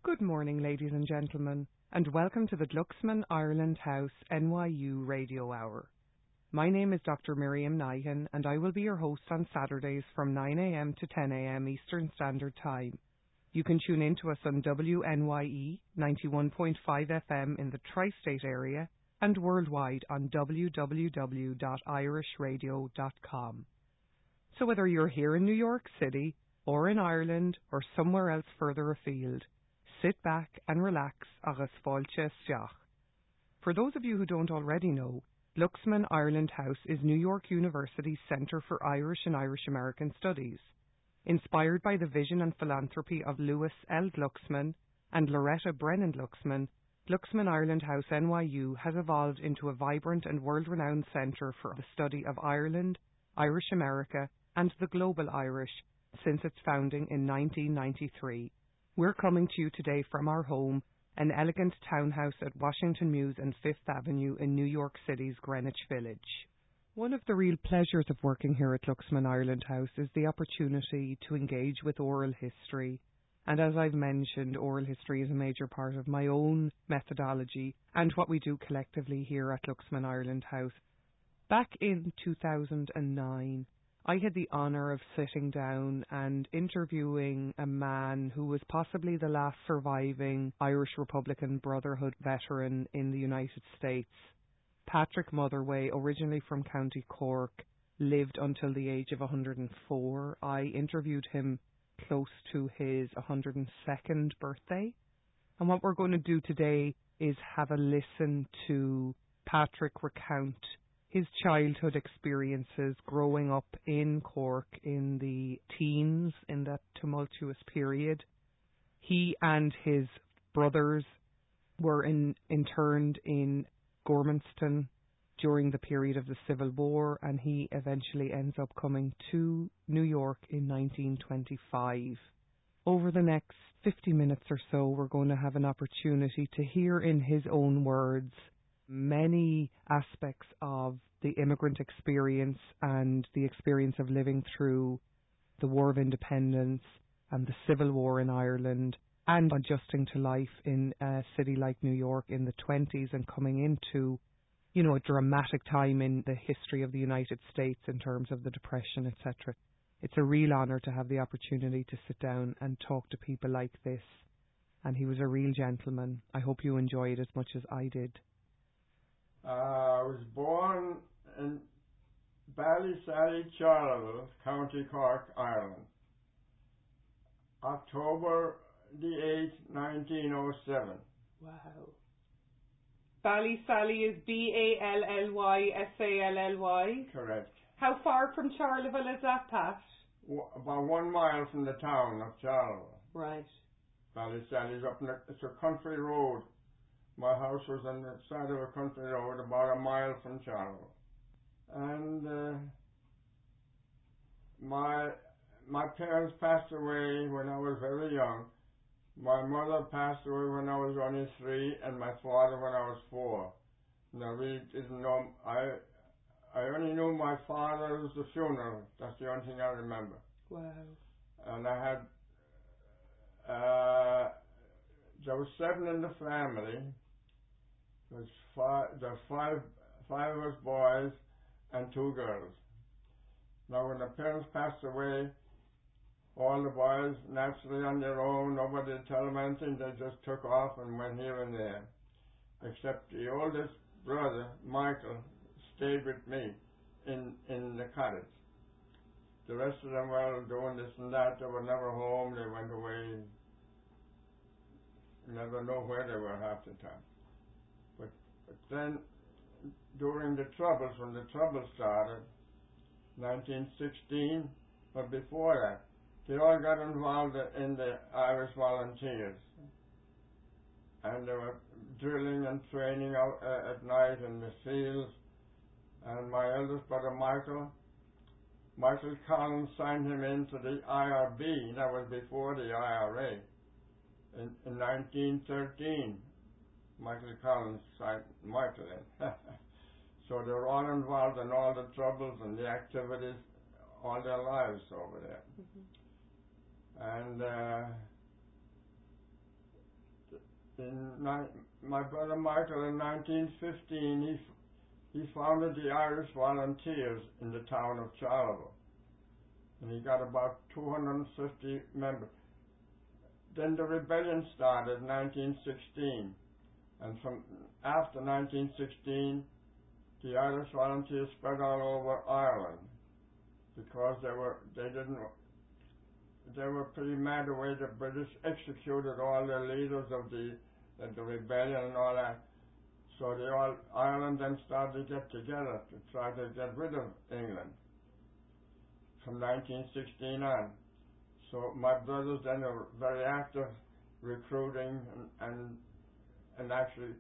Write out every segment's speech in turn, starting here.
Good morning, ladies and gentlemen, and welcome to the Glucksman Ireland House NYU Radio Hour. My name is Dr. Miriam Nyhan, and I will be your host on Saturdays from 9 a.m. to 10 a.m. Eastern Standard Time. You can tune in to us on WNYE 91.5 FM in the tri-state area and worldwide on www.irishradio.com. So whether you're here in New York City or in Ireland or somewhere else further afield, sit back and relax agus fáilte isteach. For those of you who don't already know, Glucksman Ireland House is New York University's Centre for Irish and Irish American Studies. Inspired by the vision and philanthropy of Louis L. Glucksman and Loretta Brennan Glucksman, Glucksman Ireland House NYU has evolved into a vibrant and world-renowned centre for the study of Ireland, Irish America and the global Irish since its founding in 1993. We're coming to you today from our home, an elegant townhouse at Washington Mews and Fifth Avenue in New York City's Greenwich Village. One of the real pleasures of working here at Glucksman Ireland House is the opportunity to engage with oral history. And as I've mentioned, oral history is a major part of my own methodology and what we do collectively here at Glucksman Ireland House. Back in 2009, I had the honour of sitting down and interviewing a man who was possibly the last surviving Irish Republican Brotherhood veteran in the United States. Patrick Motherway, originally from County Cork, lived until the age of 104. I interviewed him close to his 102nd birthday. And what we're going to do today is have a listen to Patrick recount his childhood experiences growing up in Cork in the teens, in that tumultuous period. He and his brothers were interned in Gormanston during the period of the Civil War, and he eventually ends up coming to New York in 1925. Over the next 50 minutes or so, we're going to have an opportunity to hear in his own words many aspects of the immigrant experience and the experience of living through the War of Independence and the Civil War in Ireland and adjusting to life in a city like New York in the 20s and coming into, a dramatic time in the history of the United States in terms of the Depression, etc. It's a real honour to have the opportunity to sit down and talk to people like this. And he was a real gentleman. I hope you enjoyed as much as I did. I was born in Ballysally, Charleville, County Cork, Ireland, October the 8th, 1907. Wow. Ballysally is Ballysally? Correct. How far from Charleville is that, Pat? About 1 mile from the town of Charleville. Right. Ballysally is it's a country road. My house was on the side of a country road about a mile from Charleville. And my parents passed away when I was very young. My mother passed away when I was only 3, and my father when I was 4. Now we didn't know. I only knew my father's funeral. That's the only thing I remember. Wow. And I had there was 7 in the family. There was five of us boys and 2 girls. Now when the parents passed away, all the boys naturally on their own, nobody would tell them anything, they just took off and went here and there. Except the oldest brother, Michael, stayed with me in the cottage. The rest of them were doing this and that, they were never home, they went away. You never know where they were half the time. But then, during the Troubles, when the Troubles started, 1916, but before that, they all got involved in the Irish Volunteers. And they were drilling and training out at night in the fields. And my eldest brother, Michael Collins signed him into the IRB. That was before the IRA. In 1913, Michael Collins signed Michael in. So they were all involved in all the troubles and the activities all their lives over there. Mm-hmm. And my brother Michael in 1915, he founded the Irish Volunteers in the town of Charleville, and he got about 250 members. Then the rebellion started in 1916, and from after 1916, the Irish Volunteers spread all over Ireland because they were pretty mad the way the British executed all the leaders of the rebellion and all that. So Ireland then started to get together to try to get rid of England from 1916 on. So my brothers then were very active recruiting and actually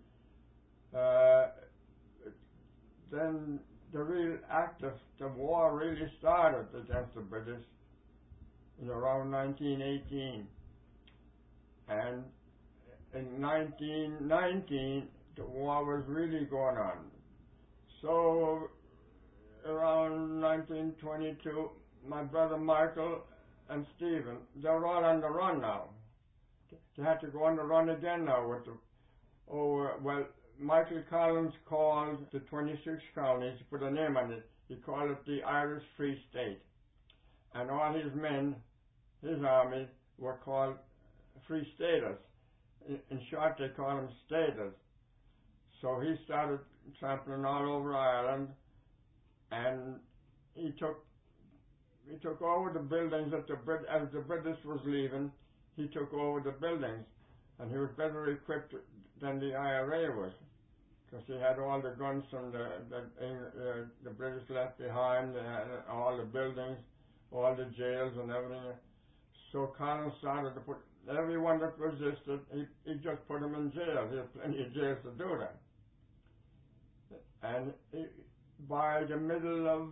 then the war really started against the British in around 1918, and in 1919 the war was really going on. So around 1922, my brother Michael and Stephen, they were all on the run now. They had to go on the run again now with Michael Collins called the 26 colonies, he put a name on it, he called it the Irish Free State. And all his men, his army, were called Free Staters. In short, they call them staters. So he started trampling all over Ireland, and he took over the buildings as the British was leaving. He took over the buildings, and he was better equipped than the IRA was, because he had all the guns from the British left behind, all the buildings, all the jails and everything. So Collins started to put everyone that resisted, he just put them in jail. He had plenty of jails to do that. And by the middle of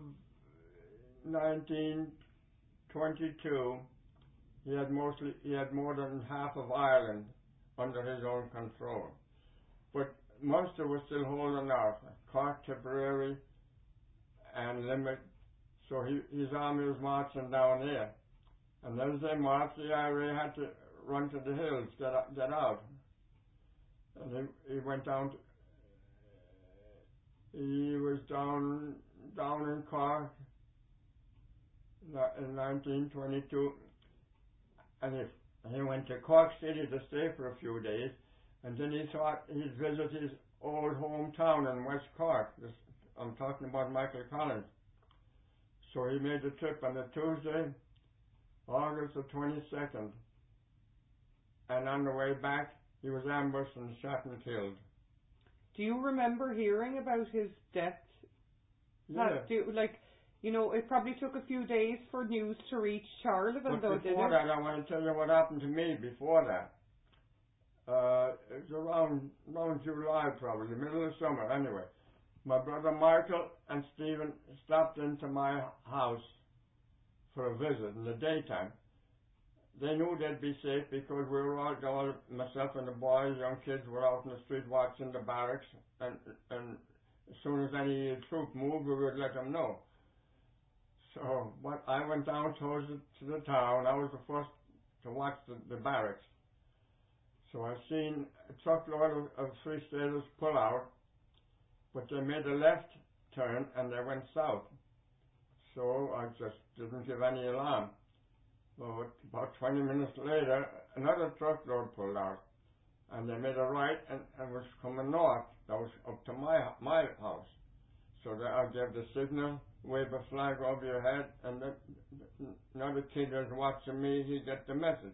1922, he had more than half of Ireland under his own control. But Munster was still holding out, Cork, Tipperary, and Limerick. So his army was marching down here. And as they marched, the IRA had to run to the hills, get out. And he went down. He was down in Cork in 1922, and he went to Cork City to stay for a few days, and then he thought he'd visit his old hometown in West Cork. I'm talking about Michael Collins. So he made the trip on a Tuesday, August the 22nd, and on the way back, he was ambushed and shot and killed. Do you remember hearing about his death? Yeah. It probably took a few days for news to reach Charleville, though, did it? Before that, I want to tell you what happened to me before that. It was around July, probably, the middle of summer, anyway. My brother Michael and Stephen stopped into my house for a visit in the daytime. They knew they'd be safe because we were all, myself and the boys, young kids, were out in the street watching the barracks, and as soon as any troop moved, we would let them know. So I went down towards to the town. I was the first to watch the barracks. So I seen a truckload of Free Staters pull out, but they made a left turn and they went south. So I just didn't give any alarm. Well, about 20 minutes later, another truckload pulled out, and they made a right and was coming north. That was up to my house. So I gave the signal, wave a flag over your head, and another kid was watching me. He got the message.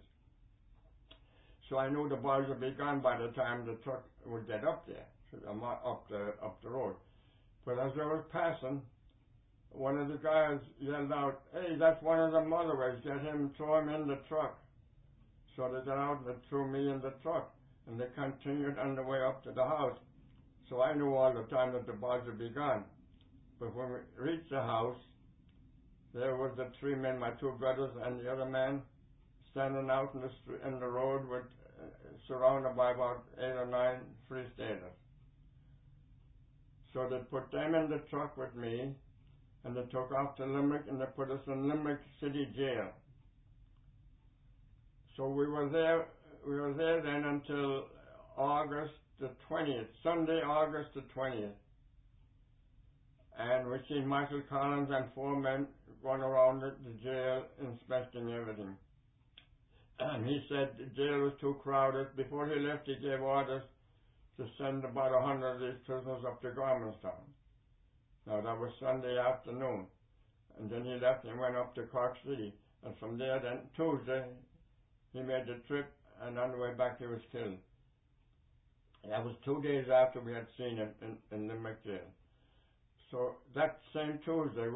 So I knew the boys would be gone by the time the truck would get up there, up the road. But as I was passing, one of the guys yelled out, "Hey, that's one of the Motherways. Get him, throw him in the truck." So they got out and they threw me in the truck, and they continued on the way up to the house. So I knew all the time that the boys would be gone. But when we reached the house, there was the three men, my two brothers and the other man, standing out in the road with surrounded by about 8 or 9 Free Staters. So they put them in the truck with me, and they took off to Limerick, and they put us in Limerick City Jail. So we were there then until August the 20th, Sunday, August the 20th. And we seen Michael Collins and 4 men going around the jail inspecting everything. And he said the jail was too crowded. Before he left, he gave orders to send about 100 of these prisoners up to Gormanstown. Now, that was Sunday afternoon. And then he left and went up to Cork City. And from there, then, Tuesday, he made the trip, and on the way back, he was killed. That was 2 days after we had seen him in Limerick jail. So that same Tuesday,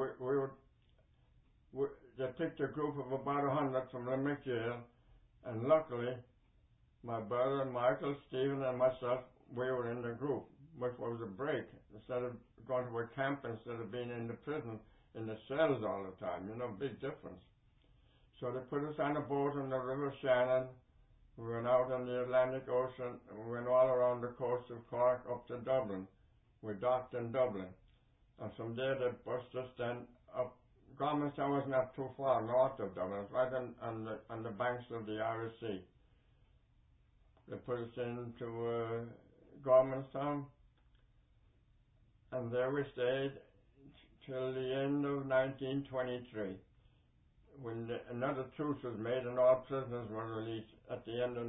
they picked a group of about 100 from Limerick jail, and luckily, my brother, Michael, Stephen, and myself, we were in the group, which was a break. Instead of going to a camp, instead of being in the prison, in the cells all the time, big difference. So they put us on a boat on the River Shannon. We went out on the Atlantic Ocean, and we went all around the coast of Cork up to Dublin. We docked in Dublin. And from there they bused us then up. Gormanstown was not too far north of Dublin. It was right on the banks of the Irish Sea. They put us into Gormanstown, and there we stayed till the end of 1923, when another truce was made and all prisoners were released at the end of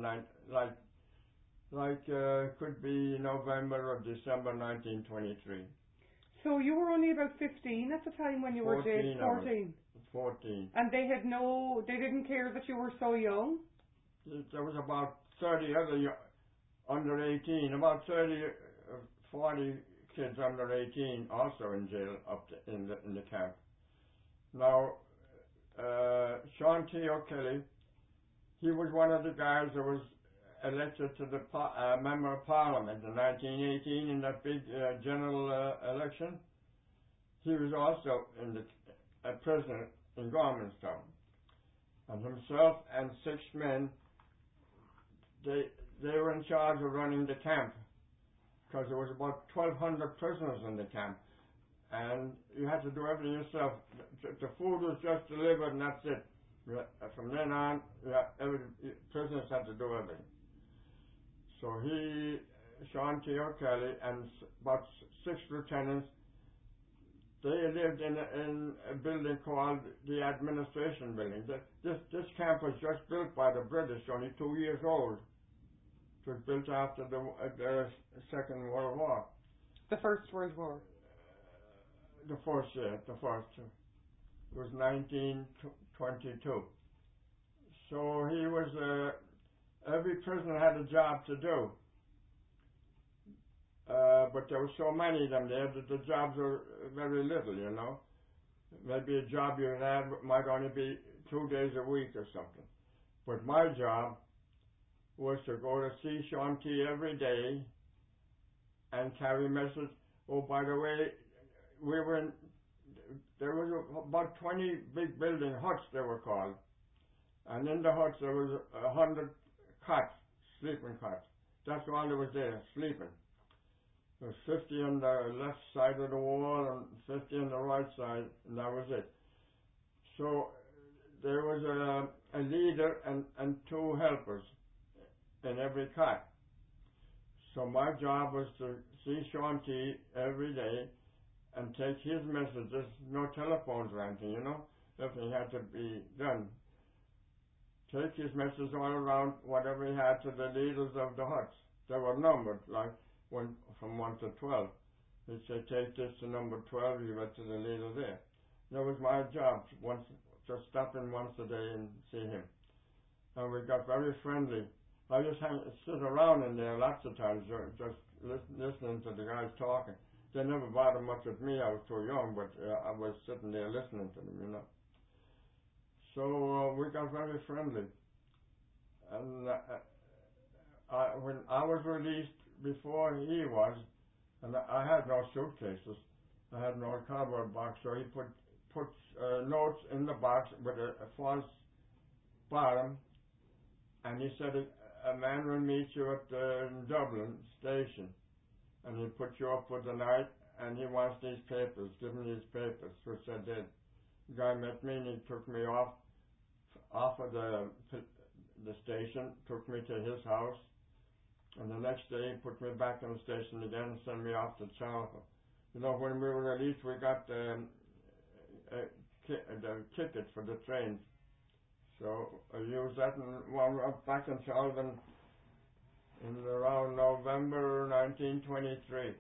could be November or December 1923. So you were only about 15 at the time when you were jailed? 14. 14. And they didn't care that you were so young? There was about 30 other under 18, about 30, 40 kids under 18 also in jail in the camp. Now, Sean T. O'Kelly, he was one of the guys that was elected to the Member of Parliament in 1918 in that big general election. He was also a prisoner in Gormanstown. And himself and 6 men, they were in charge of running the camp, because there was about 1,200 prisoners in the camp. And you had to do everything yourself. The food was just delivered and that's it. From then on, prisoners had to do everything. So Sean T. O'Kelly, and about 6 lieutenants, they lived in a building called the Administration Building. This camp was just built by the British, only 2 years old. It was built after the Second World War. The First World War? The first. It was 1922. So he was... every prisoner had a job to do, but there were so many of them there that the jobs were very little, Maybe a job you had might only be 2 days a week or something. But my job was to go to see Sean T. every day and carry message. Oh, by the way, there was about 20 big building huts, they were called. And in the huts there was 100 cots, sleeping cots. That's all there was there, sleeping. There was 50 on the left side of the wall and 50 on the right side, and that was it. So there was a leader and 2 helpers in every cot. So my job was to see Sean T. every day and take his messages, no telephones or anything, Everything had to be done. Take his messages all around, whatever he had, to the leaders of the huts. They were numbered, from 1 to 12. He'd say, take this to number 12, you went to the leader there. That was my job, just stop in once a day and see him. And we got very friendly. I just sit around in there lots of times, just listening to the guys talking. They never bothered much with me, I was too young, but I was sitting there listening to them, So we got very friendly. And when I was released before he was, and I had no suitcases, I had no cardboard box, so he put notes in the box with a false bottom, and he said a man will meet you at the Dublin station, and he'll put you up for the night, and he wants these papers, give him these papers, which I did. The guy met me and he took me off of the station, took me to his house, And the next day he put me back in the station again and sent me off to Charleville. You know, when we were released, we got the ticket for the trains. So I used that and one back in Charleville in around November 1923.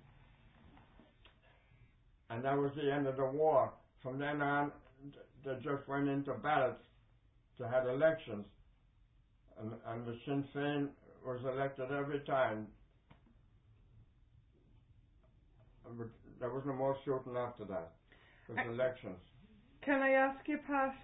And that was the end of the war. From then on, they just went into ballots to have elections. And the Sinn Féin was elected every time. There was no more shooting after that. It was elections. Can I ask you, Pat,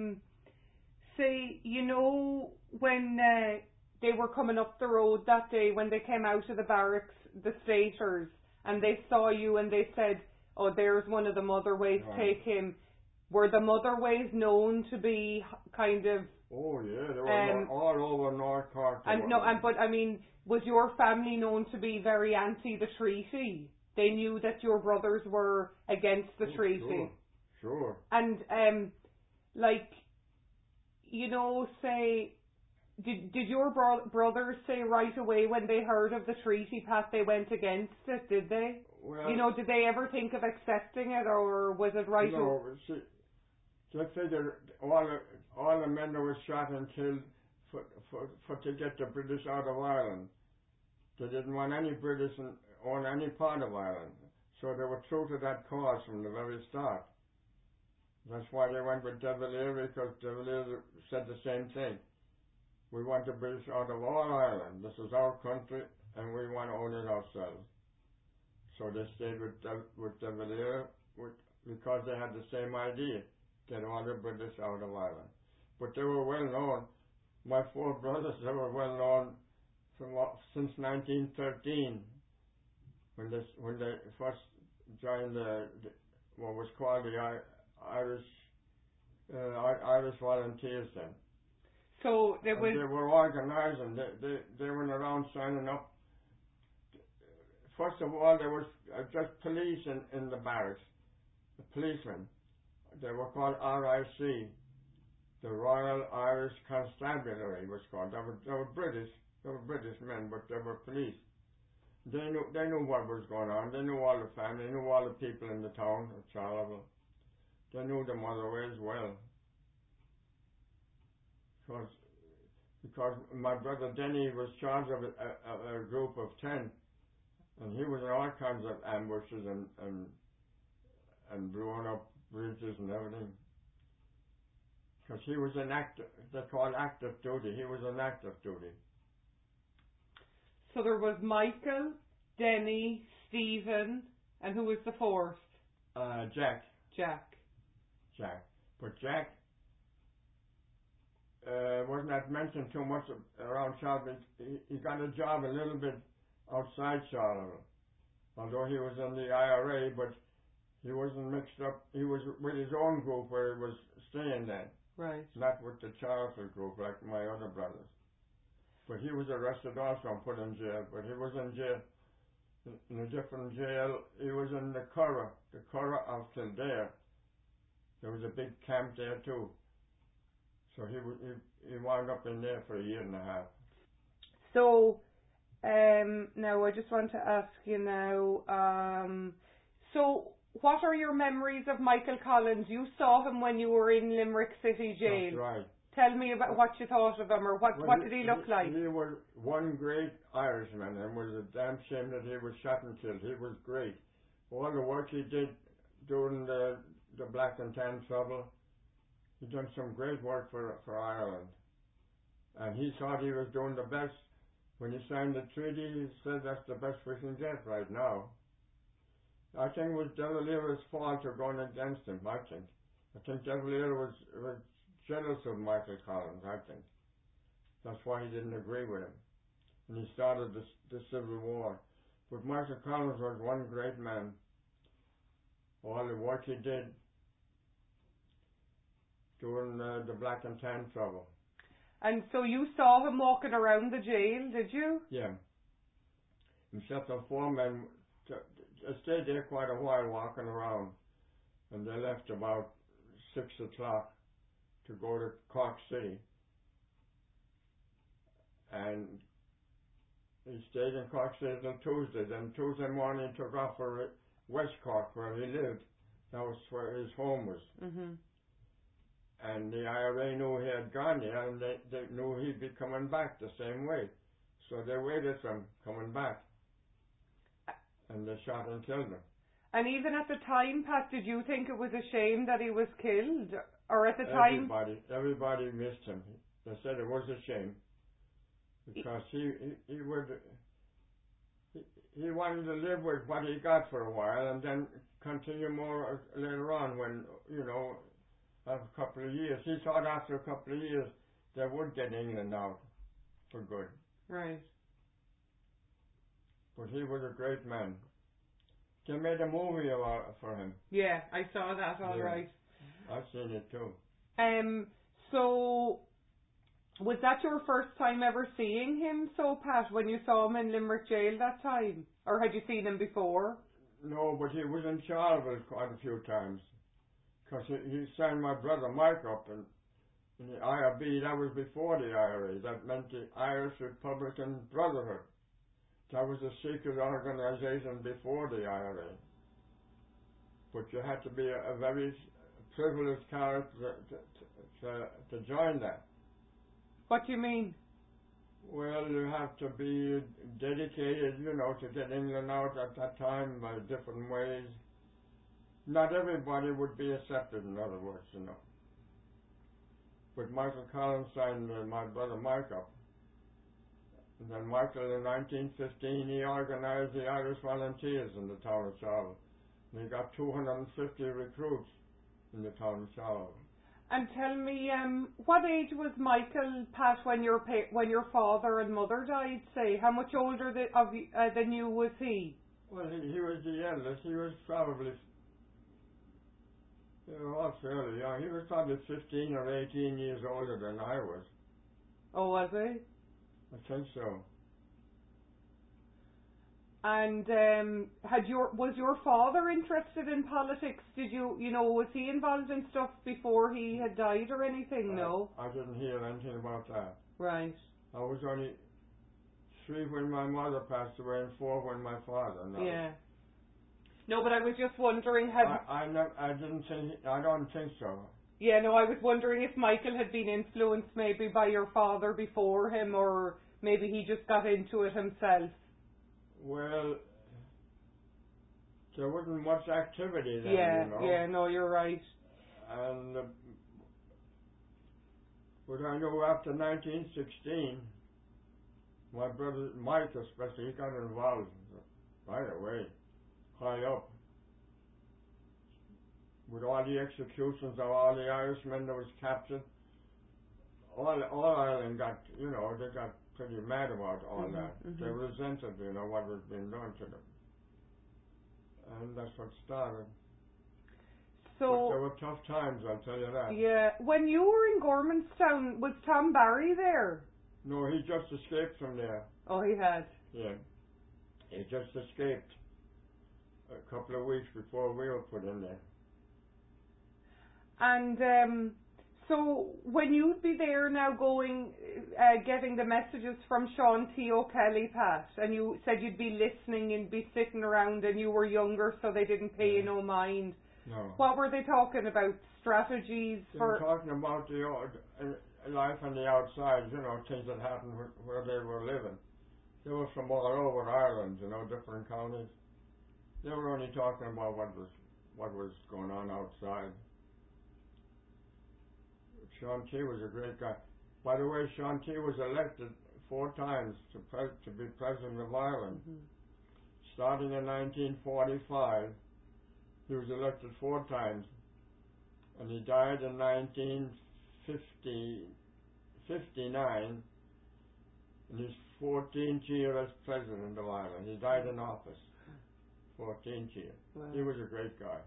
say, you know, when they were coming up the road that day, when they came out of the barracks, the staters, and they saw you and they said, oh, there's one of the Motherways, take him. Were the Motherways known to be kind of... Oh yeah, they were all over North Cork. But I mean, was your family known to be very anti the treaty? They knew that your brothers were against the treaty. Sure. And like, you know, say, did your brothers say right away when they heard of the treaty, Pat, they went against it? Did they? Well, you know, did they ever think of accepting it, or was it right? No, see, they figured all the men that were shot and killed for to get the British out of Ireland. They didn't want any British on any part of Ireland, so they were true to that cause from the very start. That's why they went with De Valera, because De Valera said the same thing. We want the British out of all Ireland. This is our country, and we want to own it ourselves. So they stayed with De Valera because they had the same idea, get all the British out of Ireland. But they were well known. My four brothers, they were well known since 1913, when they first joined what was called the Irish Volunteers then. So they were organising. They went around signing up. First of all, there was just police in the barracks, the policemen. They were called RIC, the Royal Irish Constabulary was called. They were British men, but they were police. They knew what was going on. They knew all the family. They knew all the people in the town of Charleville. They knew the Motherways well. Because my brother Denny was charged of a group of 10, and he was in all kinds of ambushes and blowing up bridges and everything. Because he was they call active duty. He was on active duty. So there was Michael, Denny, Stephen, and who was the fourth? Jack. But Jack wasn't that mentioned too much around Charleville. He got a job a little bit outside Charleville, although he was in the IRA, but he wasn't mixed up. He was with his own group where he was staying then. Right. Not with the Charleville group like my other brothers. But he was arrested also and put in jail. But he was in jail, in a different jail. He was in the Curragh of Kildare. There was a big camp there too. So he wound up in there for a year and a half. So, now I just want to ask you now, so what are your memories of Michael Collins? You saw him when you were in Limerick City Jail. That's right. Tell me about what you thought of him, or what did he look like? He was one great Irishman, and it was a damn shame that he was shot and killed. He was great. All the work he did during the Black and Tan trouble, he done some great work for Ireland. And he thought he was doing the best. When he signed the treaty, he said that's the best we can get right now. I think it was De Valera's fault for going against him, I think De Valera was jealous of Michael Collins, I think. That's why he didn't agree with him. And he started the Civil War. But Michael Collins was one great man. All the work he did during the Black and Tan trouble. And so you saw him walking around the jail, did you? Yeah. Himself and four men stayed there quite a while walking around. And they left about 6 o'clock to go to Cork City. And he he stayed in Cork City till Tuesday. Then Tuesday morning he took off for West Cork where he lived. That was where his home was. Mhm. And the IRA knew he had gone there, and they knew he'd be coming back the same way. So they waited for him coming back. And they shot and killed him. And even at the time, Pat, did you think it was a shame that he was killed? Or at the time? Everybody missed him. They said it was a shame. Because he wanted to live with what he got for a while and then continue more later on when, after a couple of years. He thought after a couple of years they would get England out for good. Right. But he was a great man. They made a movie for him. Yeah, I saw that, all right. I've seen it too. So, was that your first time ever seeing him, Pat, when you saw him in Limerick jail that time? Or had you seen him before? No, but he was in Charleville quite a few times. Because he signed my brother Mike up in the IRB. That was before the IRA. That meant the Irish Republican Brotherhood. That was a secret organization before the IRA. But you had to be a very privileged character to join that. What do you mean? Well, you have to be dedicated, to get England out at that time by different ways. Not everybody would be accepted, in other words, But Michael Collins signed my brother Mike up. And then Michael, in 1915, he organized the Irish Volunteers in the town of Charleville. And he got 250 recruits in the town of Charleville. And tell me, what age was Michael, Pat, when your father and mother died, say? How much older than you was he? Well, he was the eldest. He was probably, all fairly young. He was probably 15 or 18 years older than I was. Oh, was he? I think so. And was your father interested in politics? Did was he involved in stuff before he had died or anything? No? I didn't hear anything about that. Right. I was only 3 when my mother passed away and 4 when my father. No. Yeah. No, but I was just wondering, I don't think so. Yeah, no, I was wondering if Michael had been influenced maybe by your father before him, or maybe he just got into it himself. Well, there wasn't much activity then, Yeah, no, you're right. And but I know after 1916, my brother Mike especially, he got involved right away, high up, with all the executions of all the Irishmen that was captured. All Ireland got, they got pretty mad about all that. Mm-hmm. They resented, what was being done to them. And that's what started. So, but there were tough times, I'll tell you that. Yeah. When you were in Gormanstown, was Tom Barry there? No, he just escaped from there. Oh, he had? Yeah. He just escaped a couple of weeks before we were put in there. And so when you'd be there now going, getting the messages from Sean T. O'Kelly, Pat, and you said you'd be listening and be sitting around and you were younger so they didn't pay you no mind. No. What were they talking about? Strategies they were talking about the life on the outside, things that happened where they were living. They were from all over Ireland, different counties. They were only talking about what was going on outside. Sean T. was a great guy. By the way, Sean T. was elected 4 times to be President of Ireland. Mm-hmm. Starting in 1945, he was elected 4 times. And he died in 1959, in his 14th year as President of Ireland. He died in office, 14th year. Wow. He was a great guy.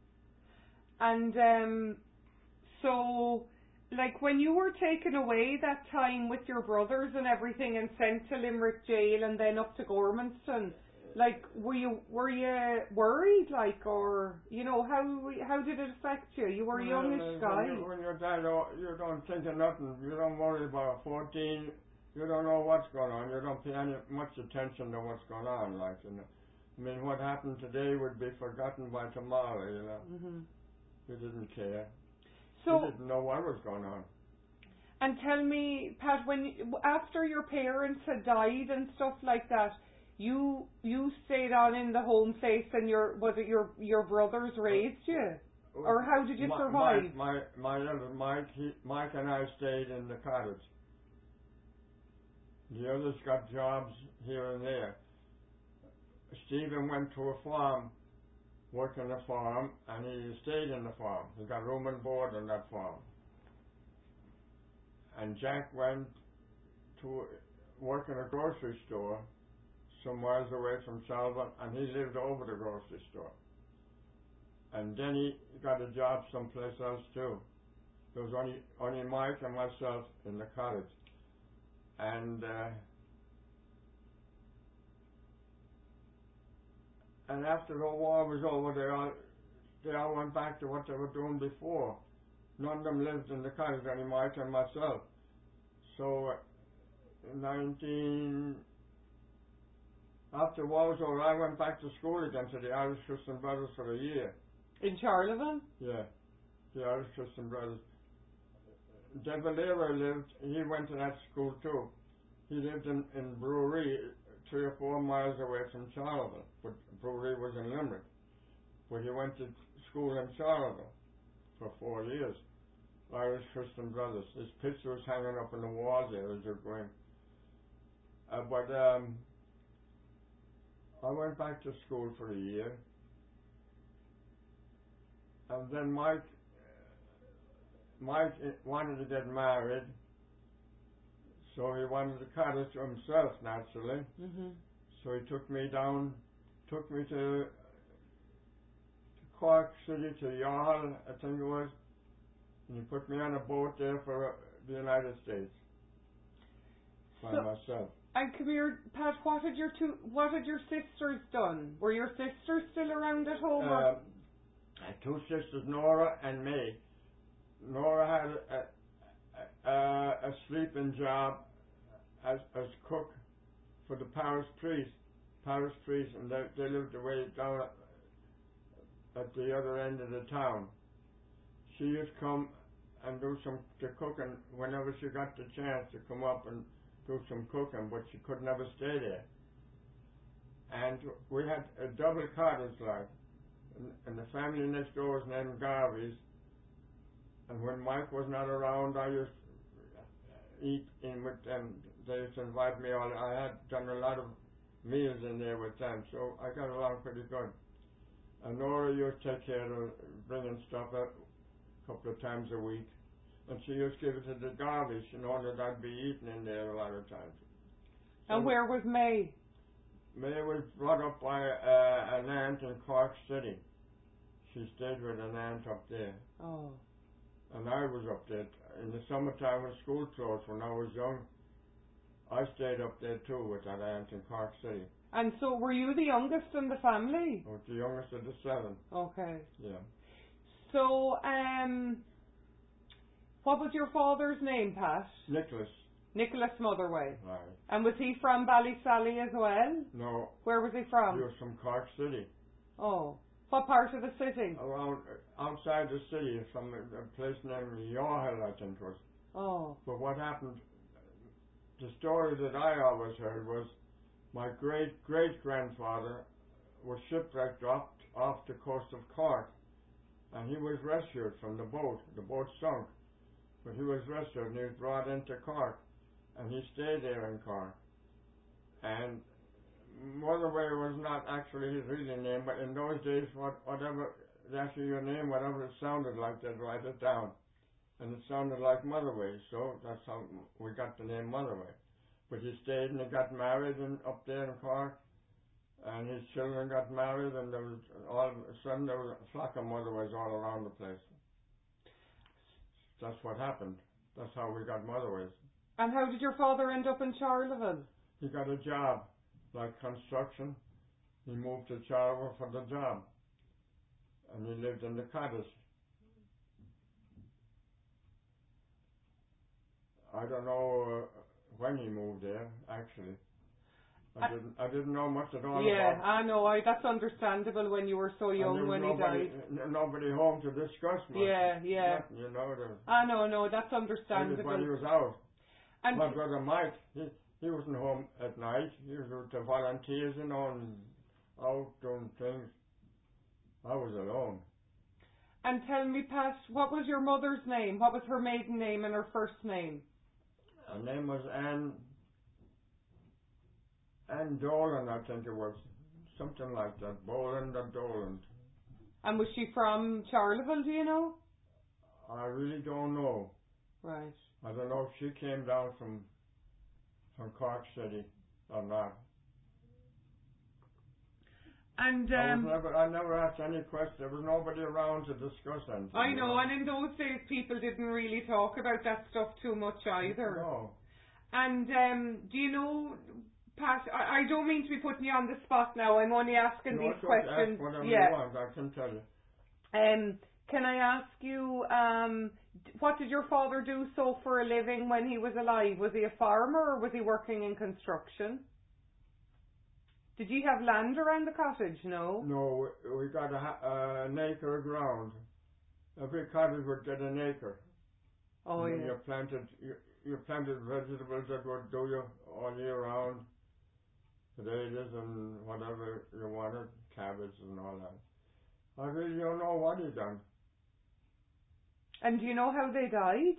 And so, like, when you were taken away that time with your brothers and everything and sent to Limerick jail and then up to Gormanstown, like, were you worried, like, or, how did it affect you? You were a youngish guy. When you're dead, you don't think of nothing. You don't worry about 14. you don't know what's going on. You don't pay any much attention to what's going on, like, you know. I mean, what happened today would be forgotten by tomorrow, you know. Mhm. We didn't care. So, We didn't know what was going on. and tell me, Pat, after your parents had died and stuff like that, you stayed on in the home place, and was it your brothers raised you, or how did you survive? My elder Mike and I stayed in the cottage. The others got jobs here and there. Stephen went to a farm, worked on a farm, and he stayed in the farm. He got room and board on that farm. And Jack went to work in a grocery store some miles away from Charleville, and he lived over the grocery store. And then he got a job someplace else too. There was only Mike and myself in the cottage. And after the war was over, they all went back to what they were doing before. None of them lived in the cottage, only Mike and myself. So, after the war was over, I went back to school again to the Irish Christian Brothers for a year. In Charleville? Yeah, the Irish Christian Brothers. De Valera he went to that school too. He lived in Brewery, 3 or 4 miles away from Charleville, but Brewery was in Limerick. But he went to school in Charleville for 4 years. Irish Christian Brothers. His picture was hanging up on the wall there as you're going. But I went back to school for a year. And then Mike wanted to get married, so he wanted the cottage to himself, naturally. Mm-hmm. So he took me to Cork City, to Youghal, I think it was, and he put me on a boat there for the United States by myself. And come here, Pat, what had your sisters done? Were your sisters still around at home? I had 2 sisters, Nora and May. Nora had a sleeping job as cook for the parish priest, and they lived away down at the other end of the town. She used to come and do the cooking whenever she got the chance to come up and do some cooking, but she could never stay there. And we had a double cottage, like, and the family next door was named Garvey's. And when Mike was not around, I used to eat in with them. They used to invite me all. I had done a lot of meals in there with them, so I got along pretty good. And Nora used to take care of bringing stuff up a couple of times a week. And she used to give it to the Garveys, you know, that I'd be eating in there a lot of times. So and where was May? May was brought up by an aunt in Cork City. She stayed with an aunt up there. Oh. And I was up there in the summertime when school closed. When I was young, I stayed up there too with that aunt in Cork City. And so, were you the youngest in the family? I was the youngest of the 7. Okay. Yeah. So, what was your father's name, Pat? Nicholas. Nicholas Motherway. Right. And was he from Ballysally as well? No. Where was he from? He was from Cork City. Oh. What part of the city? Around outside the city, from a place named Youghal, I think it was. Oh. But what happened, the story that I always heard was my great-great-grandfather was shipwrecked off the coast of Cork, and he was rescued from the boat. The boat sunk, but he was rescued and he was brought into Cork, and he stayed there in Cork. And Motherway was not actually his real name, but in those days, whatever, after your name, whatever it sounded like, they'd write it down. And it sounded like Motherway, so that's how we got the name Motherway. But he stayed and he got married up there in Cork, and his children got married, and there was all of a sudden there was a flock of Motherways all around the place. That's what happened. That's how we got Motherways. And how did your father end up in Charleville? He got a job, like construction. He moved to Charleville for the job, and he lived in the cottage. I don't know when he moved there, actually. I didn't know much at all Yeah, about. I know. That's understandable when you were so young when he died. Nobody home to discuss much. Yeah. Nothing, you know. No, that's understandable. Everybody was out. And my brother Mike, he wasn't home at night. He was with the volunteers, you know, and out doing things. I was alone. And tell me, Pat, what was your mother's name? What was her maiden name and her first name? Her name was Anne Dolan, I think it was. Something like that. Boland or Dolan. And was she from Charleville, do you know? I really don't know. Right. I don't know if she came down from Cork City or not. And I never asked any questions. There was nobody around to discuss anything. I know, and in those days people didn't really talk about that stuff too much either. No. And do you know, Pat, I don't mean to be putting you on the spot now. I'm only asking these questions. Ask whatever yeah. you want, I can tell you. Can I ask you, what did your father do for a living when he was alive? Was he a farmer or was he working in construction? Did you have land around the cottage? No. No, we got an acre of ground. Every cottage would get an acre. Oh, and yeah. You planted vegetables that would do you all year round. Potatoes and whatever you wanted, cabbage and all that. I really don't know what he done. And do you know how they died?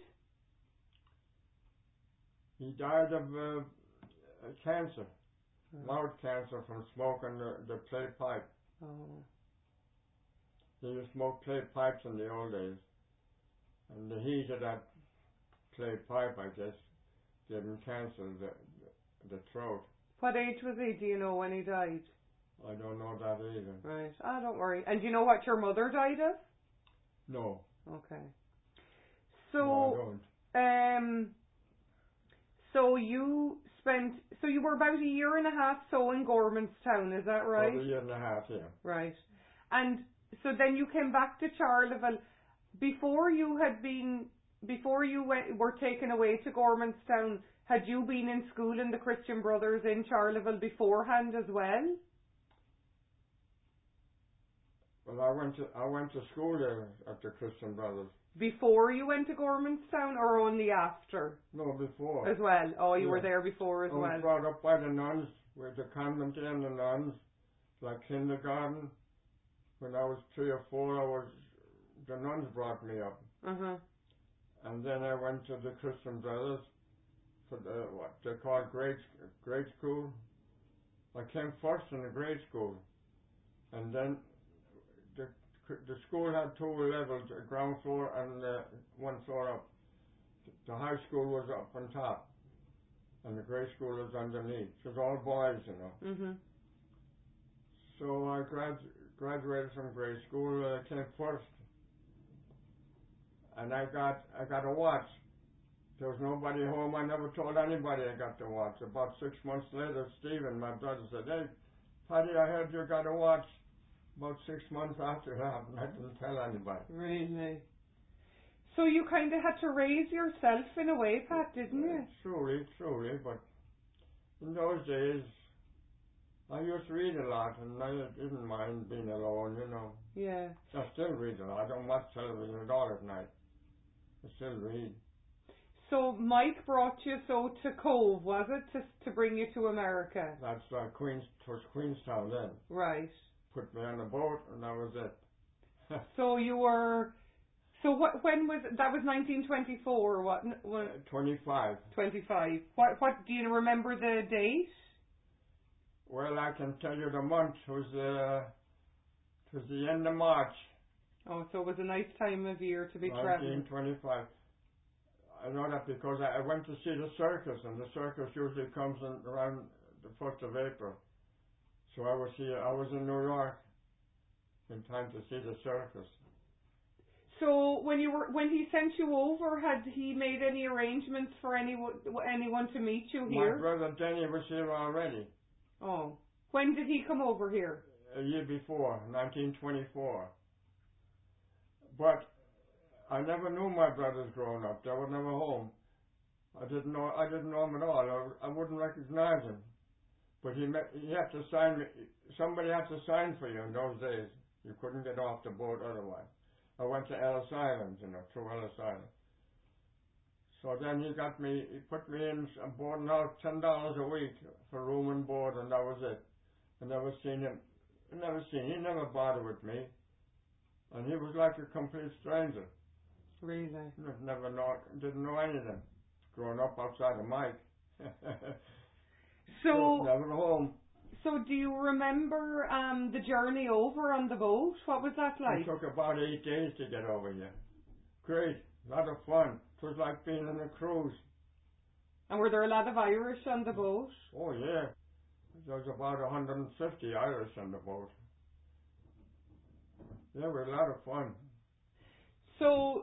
He died of cancer. Mouth cancer from smoking the clay pipe. Oh. They used to smoke clay pipes in the old days. And the heat of that clay pipe, I guess, gave him cancer, the throat. What age was he, do you know, when he died? I don't know that either. Right. Don't worry. And do you know what your mother died of? No. Okay. No, I don't. So you were about a year and a half in Gormanstown, is that right? About a year and a half, yeah. Right. And so then you came back to Charleville. Before you were taken away to Gormanstown, had you been in school in the Christian Brothers in Charleville beforehand as well? Well, I went to school there at the Christian Brothers. Before you went to Gormanstown or only after? No, before. As well? Oh, you were there before as well. I was brought up by the nuns, with the convent and the nuns, like kindergarten. When I was 3 or 4, the nuns brought me up. Uh-huh. And then I went to the Christian Brothers for what they call grade school. I came first in the grade school, and then the school had 2 levels, a ground floor and 1 floor up. The high school was up on top, and the grade school was underneath. It was all boys, you know. Mhm. So I graduated from grade school. I came first, and I got a watch. There was nobody home. I never told anybody I got the watch. About 6 months later, Stephen, my brother, said, "Hey, Paddy, I heard you got a watch." About 6 months after that, and I didn't tell anybody. Really? So you kind of had to raise yourself in a way, Pat, didn't you? Truly, but in those days, I used to read a lot, and I didn't mind being alone, you know. Yeah. I still read a lot. I don't watch television at all at night. I still read. So Mike brought you to Cove, was it, to bring you to America? That's towards Queenstown then. Right. Put me on a boat, and that was it. So you were. So when was that? Was 1924? What? 25. 25. What? Do you remember the date? Well, I can tell you the month was the end of March. Oh, so it was a nice time of year to be traveling. 1925. I know that because I went to see the circus, and the circus usually comes in around the 1st of April. So I was in New York in time to see the circus. So when he sent you over, had he made any arrangements for anyone to meet you here? My brother Denny was here already. Oh. When did he come over here? A year before, 1924. But I never knew my brothers growing up. They were never home. I didn't know him at all. I wouldn't recognize him. But he had to sign me. Somebody had to sign for you in those days. You couldn't get off the boat otherwise. I went to Ellis Island, through Ellis Island. So then he put me in a boarding house, $10 a week for room and board, and that was it. I never seen him. He never bothered with me. And he was like a complete stranger. Really? Didn't know anything. Growing up outside of Mike. So never home. So do you remember the journey over on the boat? What was that like? It took about 8 days to get over here. Great, a lot of fun. It was like being on a cruise. And were there a lot of Irish on the boat? Oh yeah, there was about 150 Irish on the boat. Yeah, we had a lot of fun. So,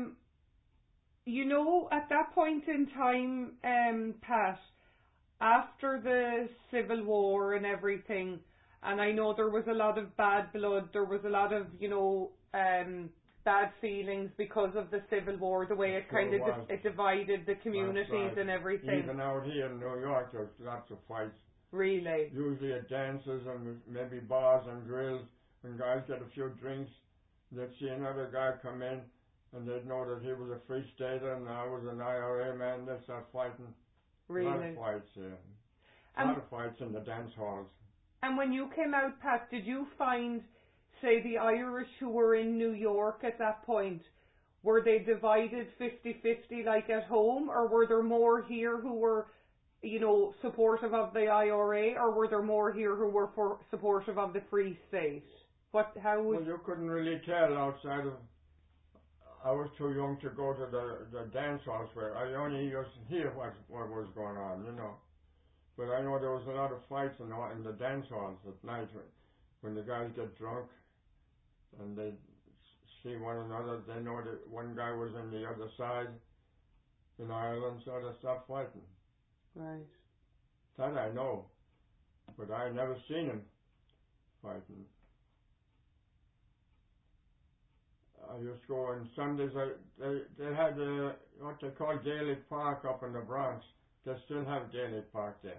at that point in time, Pat, after the Civil War and everything, and I know there was a lot of bad blood, there was a lot of, bad feelings because of the Civil War, the way it kind of it divided the communities and everything. Even out here in New York, there's lots of fights. Really? Usually at dances and maybe bars and grills, when guys get a few drinks, they'd see another guy come in, and they'd know that he was a Free Stater and I was an IRA man. They'd start fighting. Really? A lot of fights, yeah. A lot of fights in the dance halls. And when you came out, Pat, did you find, say, the Irish who were in New York at that point, were they divided 50-50 like at home, or were there more here who were, supportive of the IRA, or were there more here who were supportive of the Free State? Well, you couldn't really tell outside of... I was too young to go to the dance halls where I only used to hear what was going on, But I know there was a lot of fights in the dance halls at night when the guys get drunk and they see one another. They know that one guy was on the other side in Ireland, so they start fighting. Right. That I know, but I never seen him fighting. I used to go on Sundays. They had what they call Gaelic Park up in the Bronx. They still have Gaelic Park there.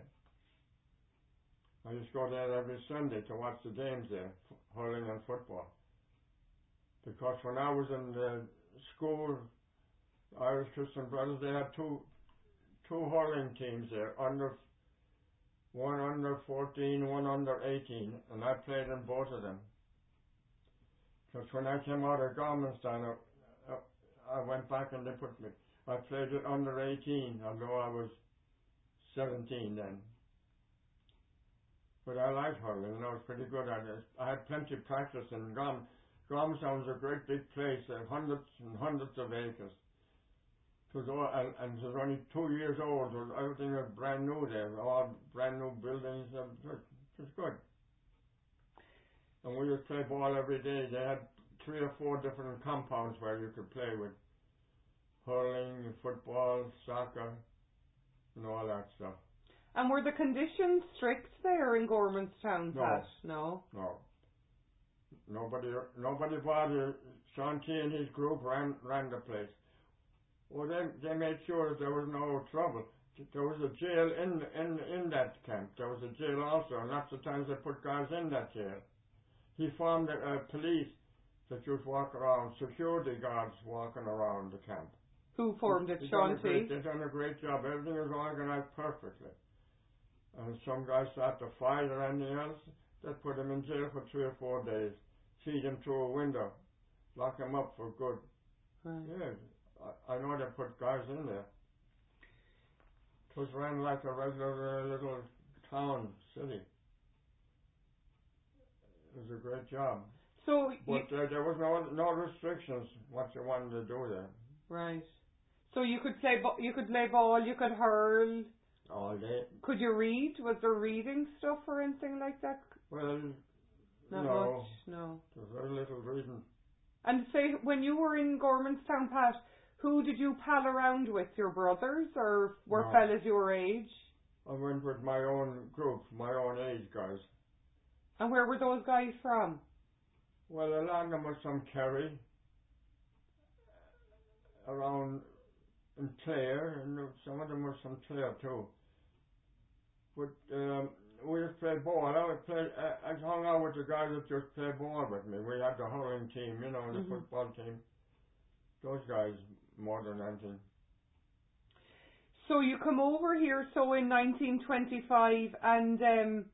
I used to go there every Sunday to watch the games there, hurling and football. Because when I was in the school, Irish Christian Brothers, they had two hurling teams there, one under 14, one under 18, and I played in both of them. Because when I came out of Gormanstown, I went back and I played it under 18, although I was 17 then. But I liked hurling, I was pretty good at it. I had plenty of practice in Gormanstown was a great big place, hundreds and hundreds of acres. It was it was only 2 years old, everything was brand new there, all brand new buildings, it was good. And we would play ball every day. They had 3 or 4 different compounds where you could play with hurling, football, soccer, and all that stuff. And were the conditions strict there in Gormanstown, Pat? No. Nobody bothered. Sean T and his group ran the place. Well, they made sure that there was no trouble. There was a jail in that camp. There was a jail also, and lots of times they put guys in that jail. He formed a police that used to walk around, security guards walking around the camp. Who formed it, Sean T? They've done a great job. Everything was organized perfectly. And some guys start to fight or anything else, they'd put him in jail for 3 or 4 days, feed him through a window, lock him up for good. Right. Yeah, I know they put guys in there. It was ran like a regular little town, city. It was a great job. But there was no restrictions what you wanted to do there. Right. So you could play ball, you could hurl. All day. Could you read? Was there reading stuff or anything like that? Well, not much. No. There's very little reading. And say, when you were in Gormanstown, Pat, who did you pal around with? Your brothers, or were fellas your age? I went with my own group, my own age guys. And where were those guys from? Well, a lot of them was from Kerry, around in Clare, and some of them were from Clare too. But we just played ball. I hung out with the guys that just played ball with me. We had the hurling team, you know, the football team. Those guys more than anything. So you come over here, so in 1925, and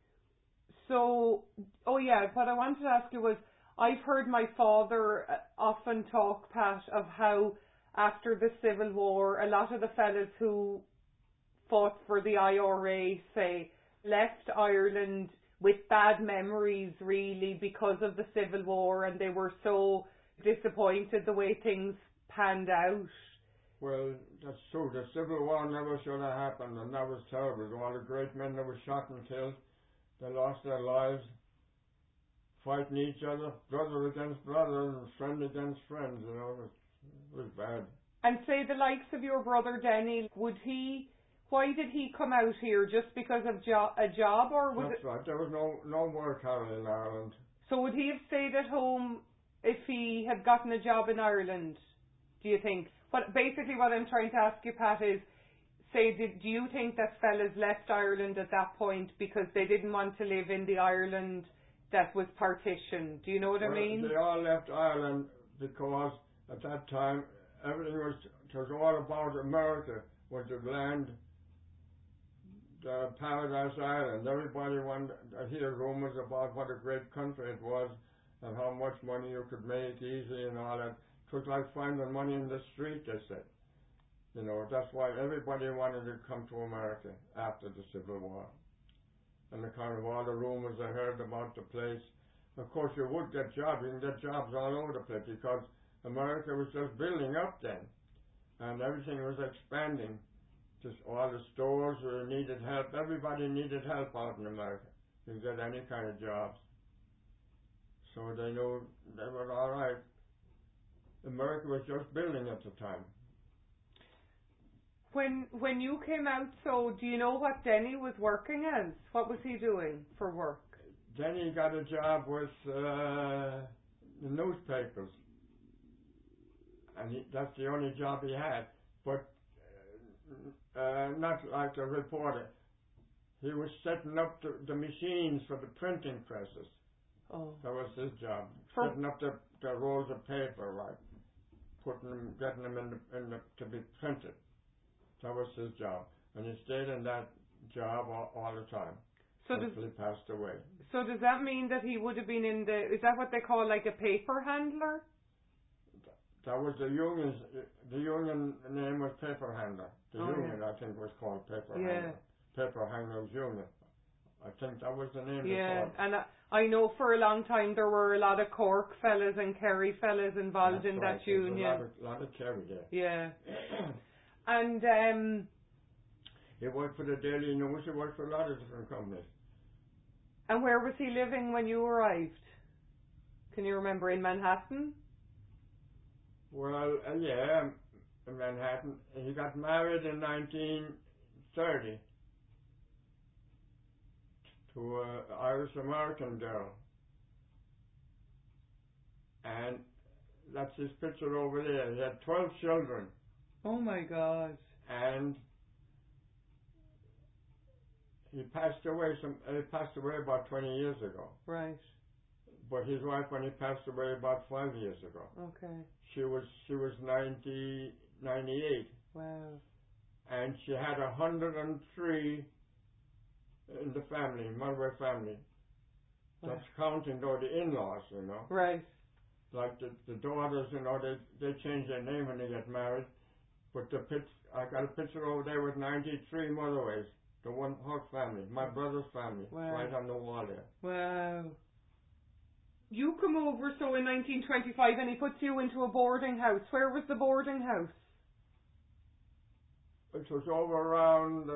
what I wanted to ask you was, I've heard my father often talk, Pat, of how after the Civil War, a lot of the fellas who fought for the IRA, say, left Ireland with bad memories, really, because of the Civil War, and they were so disappointed the way things panned out. Well, that's true. The Civil War never should have happened, and that was terrible. All the great men that were shot and killed, they lost their lives fighting each other, brother against brother and friend against friends, you know. It was bad. And say the likes of your brother Denny, why did he come out here? Just because of a job, or was That's right. There was no work out in Ireland. So would he have stayed at home if he had gotten a job in Ireland, do you think? Basically what I'm trying to ask you, Pat, is, do you think that fellas left Ireland at that point because they didn't want to live in the Ireland that was partitioned? Do you know what I mean? They all left Ireland because at that time everything was all about America, was the land, the Paradise Island. Everybody wanted to hear rumors about what a great country it was and how much money you could make easy and all that. It was like finding money in the street, they said. You know, that's why everybody wanted to come to America after the Civil War. And the kind of all the rumors I heard about the place. Of course, you would get jobs. You can get jobs all over the place because America was just building up then. And everything was expanding. Just all the stores needed help. Everybody needed help out in America. You could get any kind of jobs. So they knew they were all right. America was just building at the time. When you came out, so do you know what Denny was working as? What was he doing for work? Denny got a job with the newspapers. And that's the only job he had. But not like a reporter. He was setting up the machines for the printing presses. Oh. That was his job. Setting up the rolls of paper, right? Getting them to be printed. That was his job. And he stayed in that job all the time. Until he passed away. So does that mean that he would have been is that what they call like a paper handler? That was the union name was paper handler. The union, I think, was called paper handler. Paper handlers union. I think that was the name. Yeah, and I know for a long time there were a lot of Cork fellas and Kerry fellas involved in that union. A lot of Kerry there. Yeah. And he worked for the Daily News. He worked for a lot of different companies. And where was he living when you arrived? Can you remember? In Manhattan? Well, yeah, in Manhattan. He got married in 1930 to an Irish-American girl. And that's his picture over there. He had 12 children. Oh my God. And he passed away about 20 years ago. Right. But his wife, when he passed away about 5 years ago. Okay. She was 98. Wow. And she had 103 in the family, Mulway family. Wow. That's counting though the in-laws, you know. Right. Like the daughters, you know, they change their name when they get married. But I got a picture over there with 93 Mulways. The one her family, my brother's family. Wow. Right on the wall there. Wow. You come over, so in 1925, and he puts you into a boarding house. Where was the boarding house? It was over around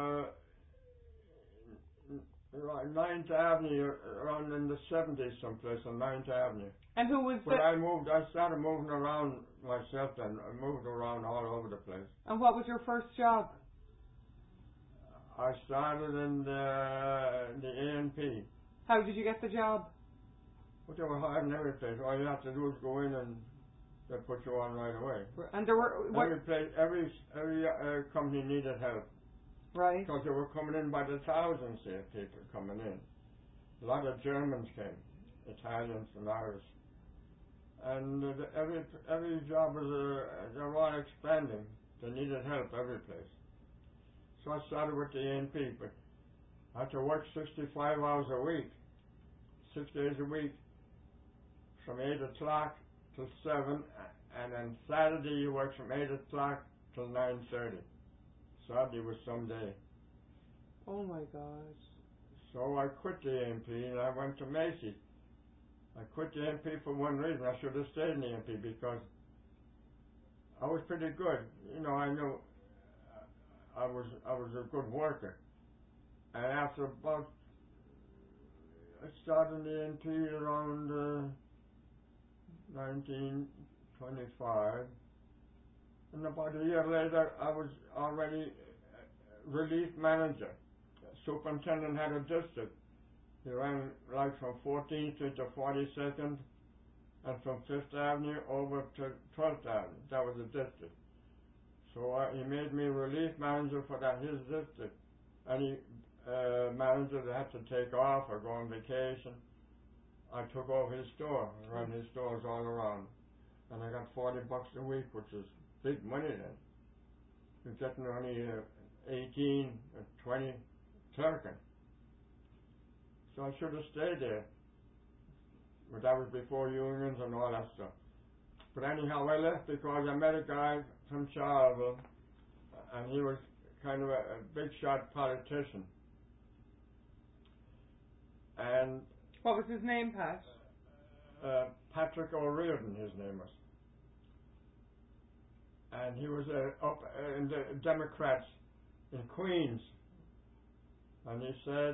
9th Avenue, around in the 70s someplace on 9th Avenue. And who was I started moving around myself then. I moved around all over the place. And what was your first job? I started in the A&P. How did you get the job? Well, they were hiring every place. All you have to do is go in and they put you on right away. And there were Every company needed help. Right. Because they were coming in by the thousands here, people coming in. A lot of Germans came, Italians and Irish. And every job was, they're all expanding. They needed help every place. So I started with the A&P, but I had to work 65 hours a week, 6 days a week, from 8 o'clock till 7, and then Saturday you work from 8 o'clock till 9:30. Saturday was some day. Oh my God. So I quit the A&P and I went to Macy's. I quit the A&P for one reason. I should have stayed in the A&P because I was pretty good. You know, I knew I was a good worker. And after I started in the A&P around 1925. And about a year later, I was already relief manager. Superintendent had a district. He ran like from 14th Street to 42nd and from 5th Avenue over to 12th Avenue. That was the district. So he made me relief manager for his district. Any manager that had to take off or go on vacation, I took over his store and ran his stores all around. And I got $40 a week, which is big money then. You're getting only 18 or 20 clerking. So I should have stayed there. But that was before unions and all that stuff. But anyhow, I left because I met a guy from Charleville, and he was kind of a big shot politician. And what was his name, Pat? Patrick O'Riordan, his name was. And he was up in the Democrats in Queens. And he said,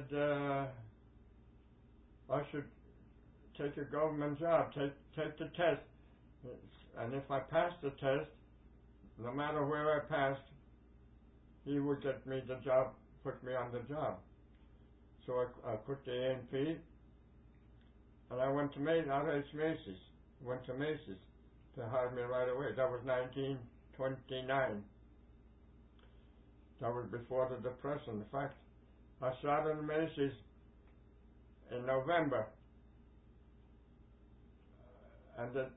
I should take a government job, take the test. And if I passed the test, no matter where I passed, he would get me the job, put me on the job. So I quit the A&P, and I went to Macy's. Went to Macy's. They hired me right away. That was 1929. That was before the Depression. In fact, I started in Macy's in November, and the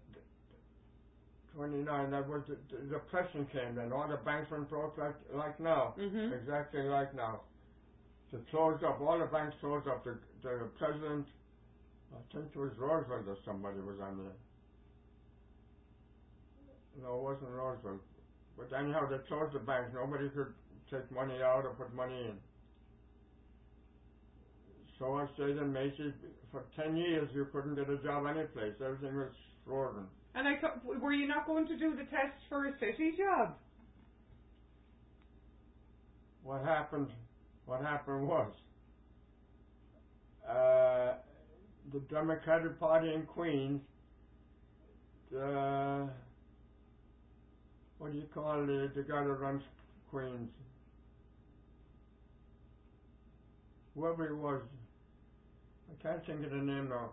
29. That was the Depression came then. All the banks went broke like now, exactly like now. They closed up. All the banks closed up. The president, I think it was Roosevelt or somebody was on there. No, it wasn't Roosevelt. But anyhow, they closed the banks. Nobody could take money out or put money in. So I stayed in Macy's for 10 years. You couldn't get a job anyplace. Everything was frozen. And were you not going to do the test for a city job? What happened was the Democratic Party in Queens, what do you call the guy that runs Queens? Whoever he was, I can't think of the name now.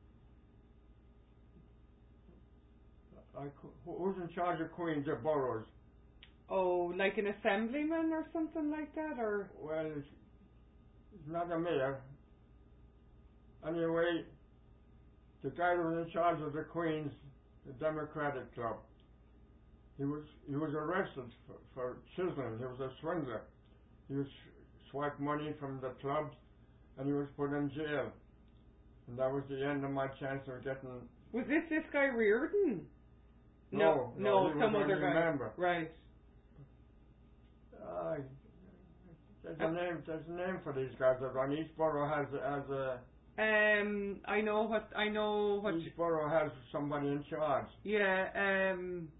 Who's in charge of Queens, the boroughs? Oh, like an assemblyman or something like that, or? Well, it's not a mayor. Anyway, the guy who was in charge of the Queens, the Democratic Club, he was arrested for chiseling. He was a swindler. He was swiped money from the clubs, and he was put in jail. And that was the end of my chance of getting. Was this guy Reardon? No, some other guy. Member. Right. There's a name for these guys that run. Each borough has a. I know what. Each borough has somebody in charge. Yeah.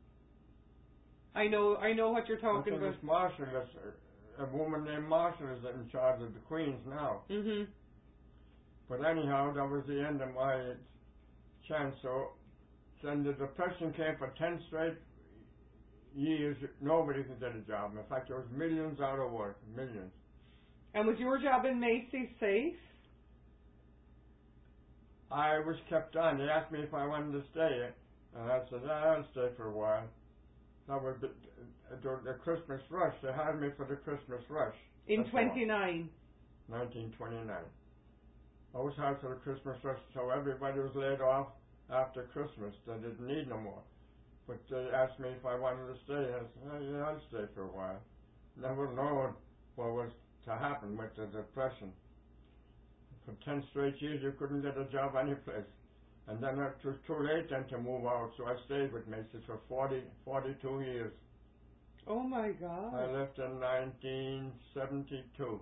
I know what you're talking about. It's Marshall. A woman named Marshall is in charge of the Queens now. But anyhow, that was the end of my chance. So then the Depression came for 10 straight years. Nobody could get a job. In fact, there was millions out of work. Millions. And was your job in Macy's safe? I was kept on. They asked me if I wanted to stay. And I said, I'll stay for a while. That was the Christmas rush. They hired me for the Christmas rush. In 29. 1929. I was hired for the Christmas rush, so everybody was laid off after Christmas. They didn't need no more. But they asked me if I wanted to stay. I said, yeah, I'll stay for a while. Never known what was to happen with the Depression. For 10 straight years, you couldn't get a job anyplace. And then it was too late then to move out, so I stayed with Macy's for 42 years. Oh my God. I left in 1972.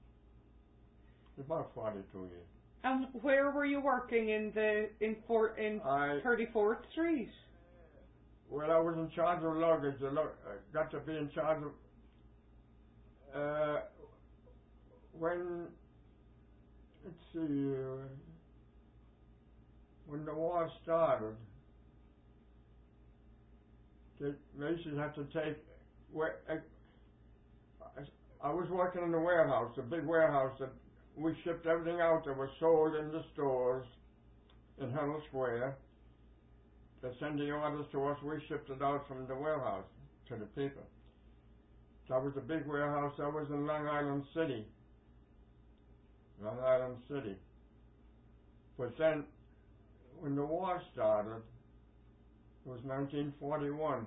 About 42 years. And where were you working in 34th Street? Well, I was in charge of luggage. I got to be in charge of when the war started, Macy's had to take. I was working in the warehouse, a big warehouse that we shipped everything out that was sold in the stores in Herald Square. They send the orders to us, we shipped it out from the warehouse to the people. That was a big warehouse. That was in Long Island City. Long Island City. But then, when the war started, it was 1941.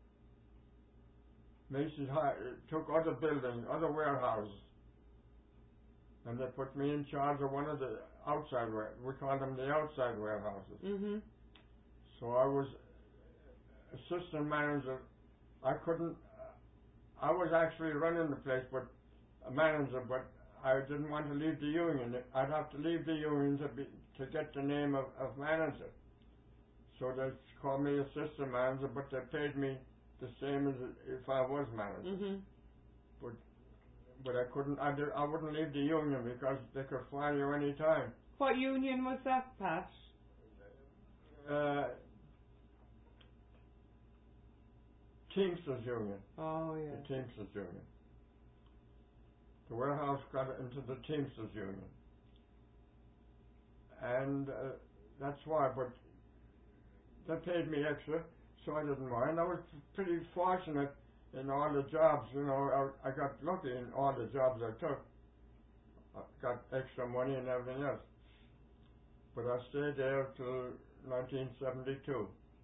Macy's took other buildings, other warehouses, and they put me in charge of one of the outside, we call them the outside warehouses. Mm-hmm. So I was assistant manager. I was actually running the place, but a manager, but I didn't want to leave the union. I'd have to leave the union to get the name of manager. So they called me assistant manager, but they paid me the same as if I was manager. Mm-hmm. But I couldn't. I wouldn't leave the union because they could fire you any time. What union was that, Pat? Teamsters Union. Oh yeah. The Teamsters Union. The warehouse got into the Teamsters Union, and that's why. But they paid me extra, so I didn't mind. I was pretty fortunate in all the jobs. You know, I got lucky in all the jobs I took. I got extra money and everything else. But I stayed there till 1972,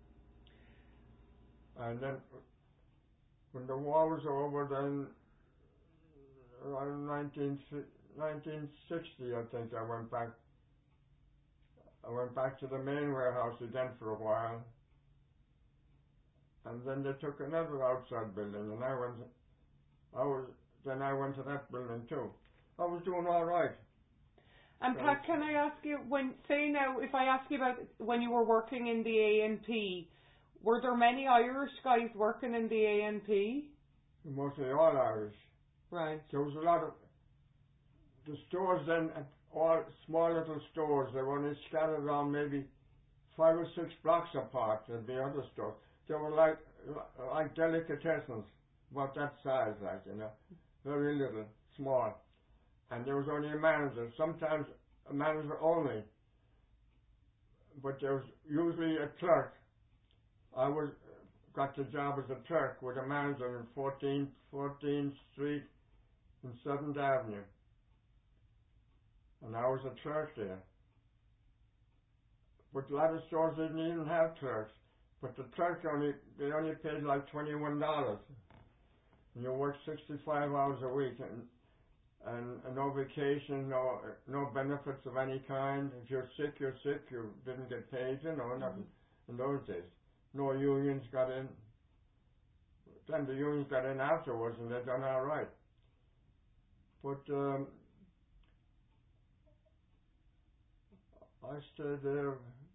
and then when the war was over, then around 1960, I think I went back. I went back to the main warehouse again for a while, and then they took another outside building, and I went to that building too. I was doing all right. And Pat, can I ask you, if I ask you about when you were working in the A&P, were there many Irish guys working in the A&P? Mostly all Irish. Right. There was a lot of the stores then, all small little stores. They were only scattered around maybe 5 or 6 blocks apart. There'd be other stores. They were like delicatessens, about that size, very little, small. And there was only a manager, sometimes a manager only. But there was usually a clerk. I got the job as a clerk with a manager in 14th Street and 7th Avenue. And I was a clerk there. But a lot of stores didn't even have clerks. But the clerk they only paid like $21. And you worked 65 hours a week and no vacation, no benefits of any kind. If you're sick, you're sick. You didn't get paid, nothing in those days. No unions got in. Then the unions got in afterwards, and they done all right. But I stayed there.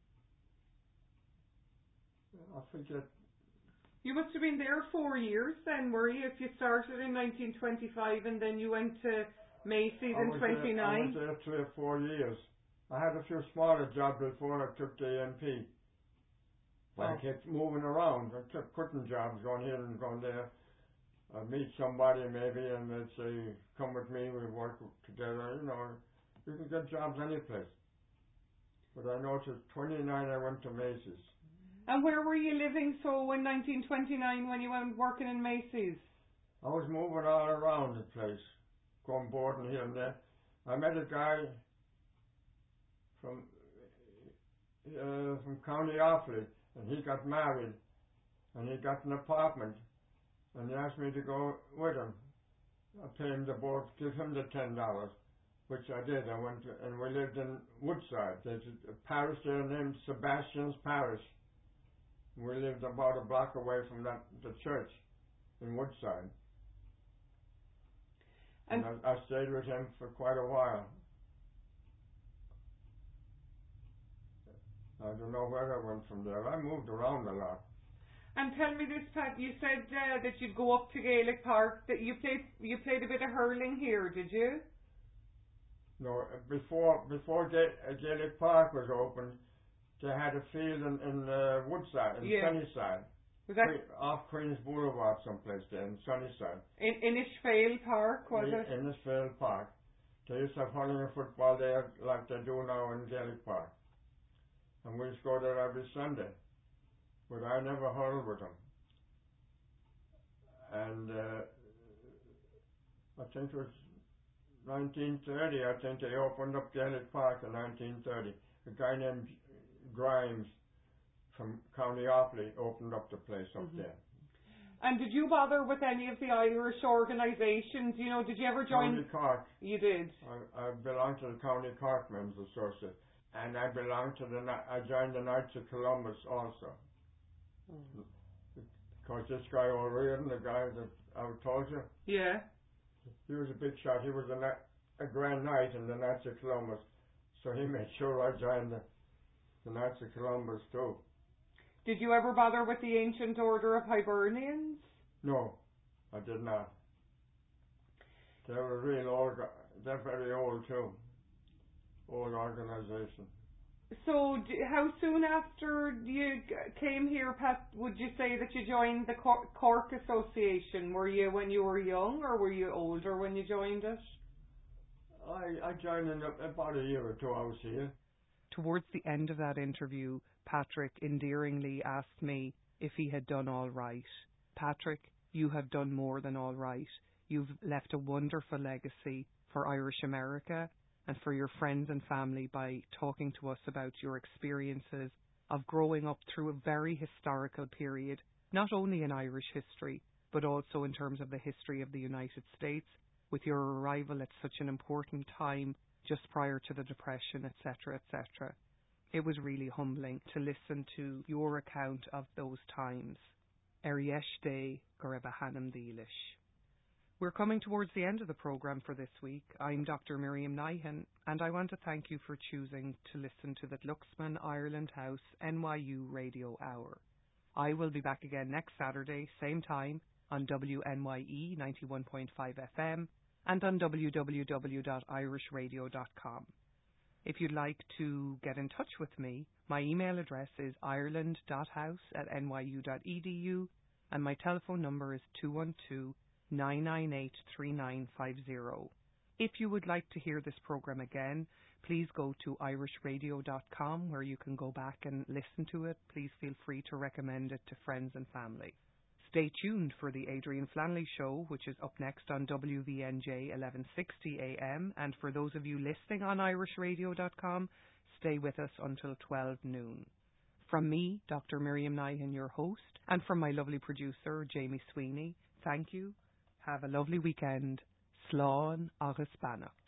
I forget. You must have been there 4 years then, were you? If you started in 1925 and then you went to Macy's in 29? I was there 3 or 4 years. I had a few smaller jobs before I took the A&P. I kept moving around. I kept quitting jobs, going here and going there. I'd meet somebody maybe and they'd say, come with me, we work together, You can get jobs any place. But I know till 29 I went to Macy's. And where were you living so in 1929 when you went working in Macy's? I was moving all around the place, going boarding here and there. I met a guy from County Offaly, and he got married, and he got an apartment, and he asked me to go with him. I paid him the board, give him the $10, which I did. I went to, and we lived in Woodside. There's a parish there named Sebastian's Parish. We lived about a block away from the church in Woodside. And I stayed with him for quite a while. I don't know where I went from there. I moved around a lot. And tell me this, Pat, you said that you'd go up to Gaelic Park, that you played a bit of hurling here, did you? No, before Gaelic Park was opened, they had a field in Woodside, in Sunnyside. Was that off Queen's Boulevard someplace there, in Sunnyside. In Ishvale Park, was it? In Ishvale Park. They used to have hurling and football there like they do now in Gaelic Park. And we used to go there every Sunday. But I never hurled with them. And I think it was 1930, I think they opened up Gaelic Park in 1930. A guy named Grimes from County Offaly opened up the place up there. And did you bother with any of the Irish organisations? You know, did you ever join? County Cork. You did? I belong to the County Cork Men's Association. And I belong to I joined the Knights of Columbus also. Because this guy O'Riordan, the guy that I told you. Yeah. He was a big shot. He was a Grand Knight in the Knights of Columbus. So he made sure I joined the Knights of Columbus too. Did you ever bother with the Ancient Order of Hibernians? No, I did not. They were real old. They're very old too. Old organisation. So, how soon after you came here, Pat, would you say that you joined the Cork Association? Were you when you were young, or were you older when you joined it? I joined in about a year or two. I was here. Towards the end of that interview, Patrick endearingly asked me if he had done all right. Patrick, you have done more than all right. You've left a wonderful legacy for Irish America and for your friends and family by talking to us about your experiences of growing up through a very historical period, not only in Irish history, but also in terms of the history of the United States, with your arrival at such an important time just prior to the Depression, etc., etc. It was really humbling to listen to your account of those times. Eriesh Day Goreba Hanam Deelish. We're coming towards the end of the programme for this week. I'm Dr. Miriam Nyhan, and I want to thank you for choosing to listen to the Luxman Ireland House NYU Radio Hour. I will be back again next Saturday, same time, on WNYE 91.5 FM and on www.irishradio.com. If you'd like to get in touch with me, my email address is ireland.house@nyu.edu and my telephone number is 212-998-3950. If you would like to hear this programme again, please go to irishradio.com where you can go back and listen to it. Please feel free to recommend it to friends and family. Stay tuned for the Adrian Flanley Show, which is up next on WVNJ 1160 AM. And for those of you listening on irishradio.com, stay with us until 12 noon. From me, Dr. Miriam Nyhan, your host, and from my lovely producer, Jamie Sweeney, thank you. Have a lovely weekend. Slán agus Banach.